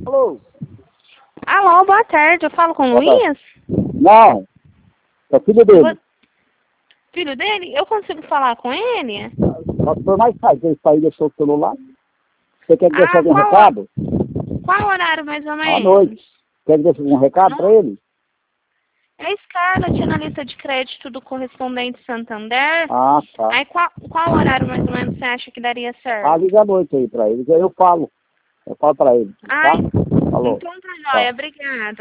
Alô? Alô, boa tarde. Eu falo com o Luiz? Não, é filho dele. Filho dele? Eu consigo falar com ele? Só que foi mais tarde, ele saiu e deixou o celular. Você quer que deixe algum qual, recado? Qual horário mais ou menos? À noite. Quer que deixe algum recado para ele? É Scarlett na lista de crédito do correspondente Santander. Ah, tá. Aí qual horário mais ou menos você acha que daria certo? Ah, liga à noite aí para ele, eu falo. Eu falo para ele, tá? Ai, Falou. então tá joia. Obrigada.